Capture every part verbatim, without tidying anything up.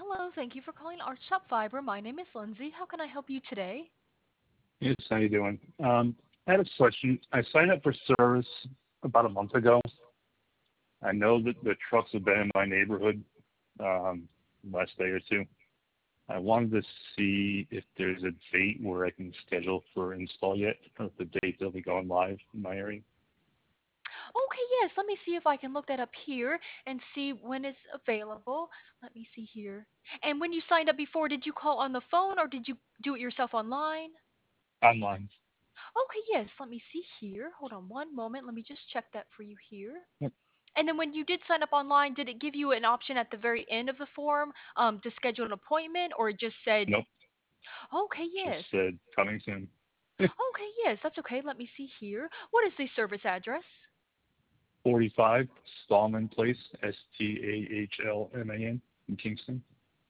Hello, thank you for calling Art Shop Fiber. My name is Lindsay. How can I help you today? Yes, how you doing? Um, I had a question. I signed up for service about a month ago. I know that the trucks have been in my neighborhood um, last day or two. I wanted to see if there's a date where I can schedule for install yet, or if the date they'll be going live in my area. Okay, yes, let me see if I can look that up here and see when it's available. Let me see here. And when you signed up before, did you call on the phone or did you do it yourself online? Online. Okay, yes, let me see here. Hold on one moment. Let me just check that for you here. Yep. And then when you did sign up online, did it give you an option at the very end of the form um, to schedule an appointment or it just said, Nope. okay, Just yes. said coming soon. Okay, yes, that's okay. Let me see here. What is the service address? forty-five Stallman Place, S T A H L M A N in Kingston.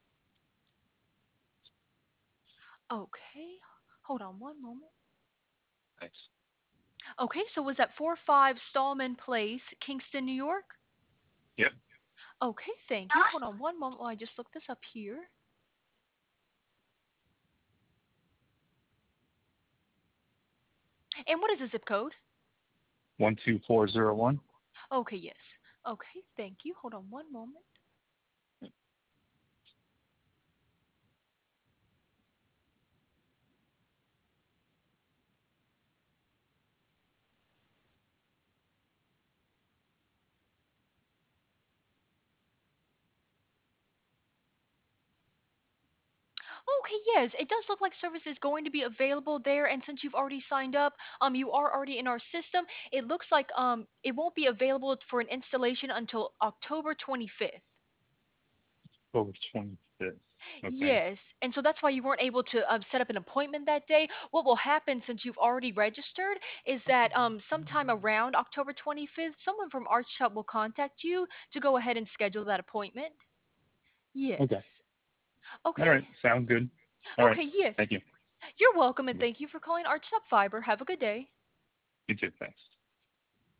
Okay, hold on one moment. Thanks. Okay, so was that four five Stallman Place, Kingston, New York? Yep. Okay, thank you. Hold on one moment while I just look this up here. And what is the zip code? one two four zero one. Okay, yes. Okay, thank you. Hold on one moment. Okay, yes, it does look like service is going to be available there, and since you've already signed up, um, you are already in our system. It looks like um, it won't be available for an installation until October twenty-fifth. October twenty-fifth. Okay. Yes, and so that's why you weren't able to um, set up an appointment that day. What will happen since you've already registered is that um, sometime around October twenty-fifth, someone from Art Shop will contact you to go ahead and schedule that appointment. Okay. Yes. All Okay. right. Sounds good. All right. Okay, yes. Thank you. You're welcome and thank you for calling Art Shop Fiber. Have a good day. You too. Thanks.